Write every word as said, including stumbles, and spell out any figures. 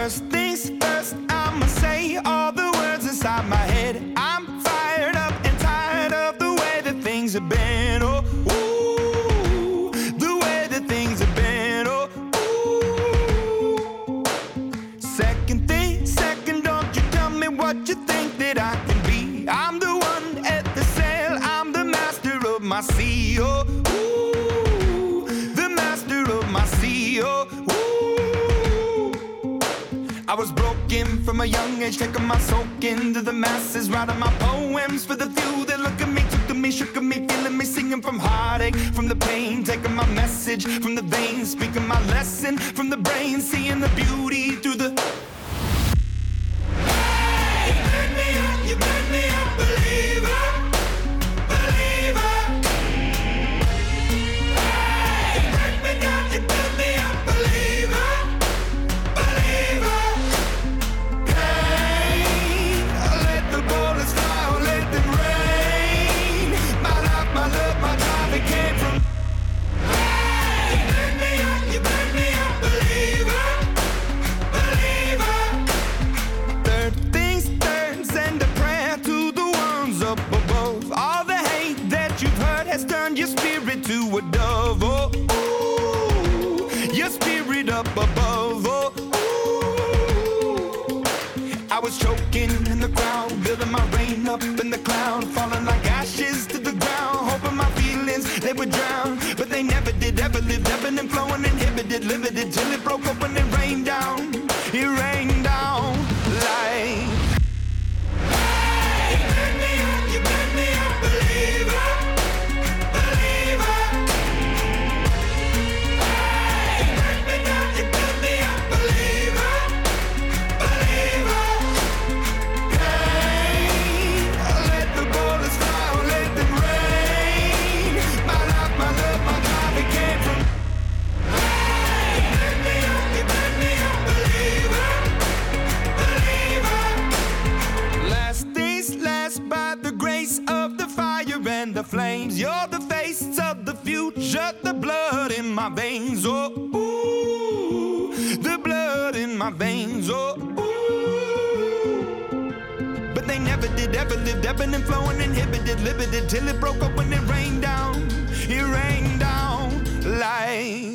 First things first, I'ma say all the words inside my head. I'm fired up and tired of the way that things have been. Oh, ooh, the way that things have been. Oh, ooh. Second thing, second, don't you tell me what you think that I can be. I'm the one at the sail, I'm the master of my sea. Oh, ooh, the master of my sea. Oh, ooh. I was broken from a young age, taking my soak into the masses, writing my poems for the few that look at me, took to me, shook at me, feeling me, singing from heartache, from the pain, taking my message from the veins, speaking my lesson from the brain, seeing the beauty through the. Hey, you burn me up, you burn me up, believer, believer. Hey, you burn me down, you burn me up, believer. Has turned your spirit to a dove. Oh, ooh, your spirit up above. Oh, ooh. I was choking in the crowd, building my rain up in the cloud, falling like ashes to the ground, hoping my feelings they would drown, but they never did. Ever lived, ebbing and flowing, inhibited, limited, till it broke open and rained down. It rained down like. Hey, you burn me up, you burn me up, believer. And the flames, you're the face of the future, the blood in my veins. Oh, ooh, the blood in my veins. Oh, ooh. But they never did, ever lived, ebbing and flowing, inhibited, limited, till it broke open and rained down. It rained down like.